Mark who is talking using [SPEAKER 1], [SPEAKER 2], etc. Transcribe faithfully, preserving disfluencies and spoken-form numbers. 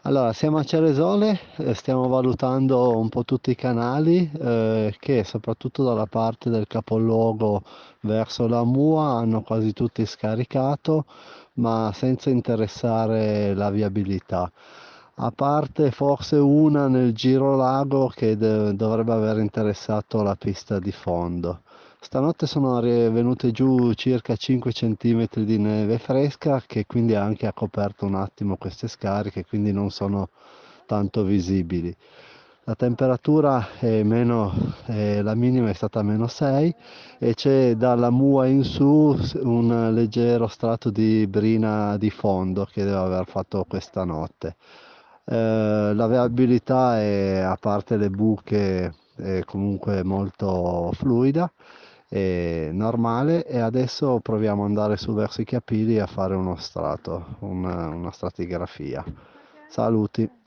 [SPEAKER 1] Allora, siamo a Ceresole, eh, stiamo valutando un po' tutti i canali eh, che soprattutto dalla parte del capoluogo verso la Mua hanno quasi tutti scaricato, ma senza interessare la viabilità. A parte forse una nel girolago che de- dovrebbe aver interessato la pista di fondo. Stanotte sono arri- venute giù circa cinque centimetri di neve fresca che quindi anche ha coperto un attimo queste scariche, quindi non sono tanto visibili. La temperatura è meno, eh, la minima è stata meno sei e c'è dalla Mua in su s- un leggero strato di brina di fondo che deve aver fatto questa notte. Eh, la viabilità è, a parte le buche, è comunque molto fluida e normale e adesso proviamo ad andare su verso i Chiapili a fare uno strato, una, una stratigrafia. Saluti.